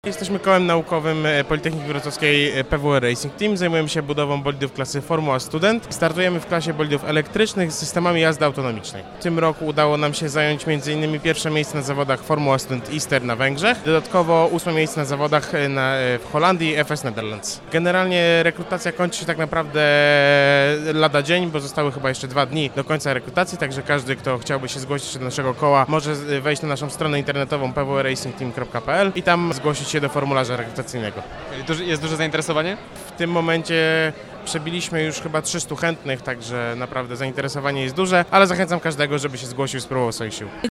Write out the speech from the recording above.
Jesteśmy kołem naukowym Politechniki Wrocławskiej PWR Racing Team. Zajmujemy się budową bolidów klasy Formuła Student. Startujemy w klasie bolidów elektrycznych z systemami jazdy autonomicznej. W tym roku udało nam się zająć m.in. pierwsze miejsce na zawodach Formuła Student Easter na Węgrzech. Dodatkowo 8 miejsce na zawodach w Holandii FS Netherlands. Generalnie rekrutacja kończy się tak naprawdę lada dzień, bo zostały chyba jeszcze 2 dni do końca rekrutacji, także każdy, kto chciałby się zgłosić do naszego koła, może wejść na naszą stronę internetową pwrracingteam.pl i tam zgłosić się do formularza rekrutacyjnego. Jest duże zainteresowanie? W tym momencie przebiliśmy już chyba 300 chętnych, także naprawdę zainteresowanie jest duże, ale zachęcam każdego, żeby się zgłosił, spróbował swoich sił.